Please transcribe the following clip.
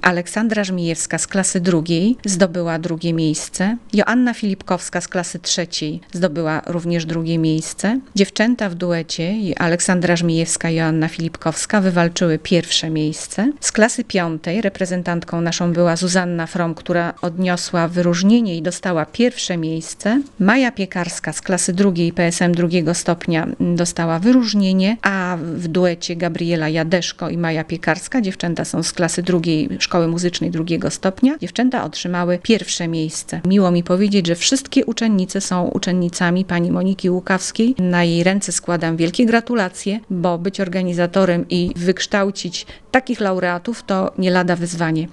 Aleksandra Żmijewska z klasy drugiej zdobyła drugie miejsce. Joanna Filipkowska z klasy trzeciej zdobyła również drugie miejsce. Dziewczęta w duecie Aleksandra Żmijewska i Joanna Filipkowska wywalczyły pierwsze miejsce. Z klasy piątej reprezentantką naszą była Zuzanna From, która odniosła wyróżnienie i dostała pierwsze miejsce. Maja Piekarska z klasy drugiej PSM drugiego stopnia dostała wyróżnienie, a w duecie Gabriela Jadeszko i Maja Piekarska, dziewczęta są z klasy drugiej Szkoły Muzycznej drugiego stopnia, dziewczęta otrzymały pierwsze miejsce. Miło mi powiedzieć, że wszystkie uczennice są uczennicami pani Moniki Łukawskiej. Na jej ręce składam wielkie gratulacje, bo być organizatorem i wykształcić takich laureatów to nie lada wyzwanie.